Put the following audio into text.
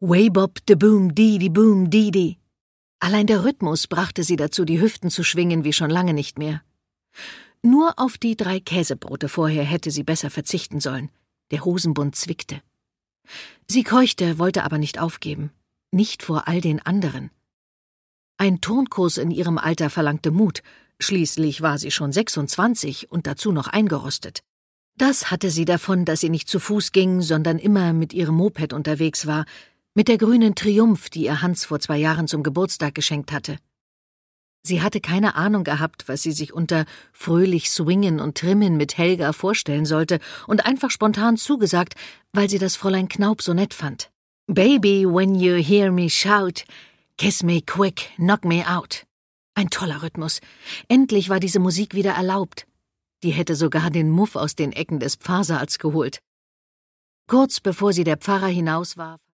Way bob de boom didi boom didi. Allein der Rhythmus brachte sie dazu, die Hüften zu schwingen wie schon lange nicht mehr. Nur auf die 3 Käsebrote vorher hätte sie besser verzichten sollen. Der Hosenbund zwickte. Sie keuchte, wollte aber nicht aufgeben. Nicht vor all den anderen. Ein Turnkurs in ihrem Alter verlangte Mut. Schließlich war sie schon 26 und dazu noch eingerostet. Das hatte sie davon, dass sie nicht zu Fuß ging, sondern immer mit ihrem Moped unterwegs war, mit der grünen Triumph, die ihr Hans vor 2 Jahren zum Geburtstag geschenkt hatte. Sie hatte keine Ahnung gehabt, was sie sich unter fröhlich swingen und trimmen mit Helga vorstellen sollte und einfach spontan zugesagt, weil sie das Fräulein Knaub so nett fand. Baby, when you hear me shout, kiss me quick, knock me out. Ein toller Rhythmus. Endlich war diese Musik wieder erlaubt. Die hätte sogar den Muff aus den Ecken des Pfarrsaals geholt. Kurz bevor sie der Pfarrer hinaus war,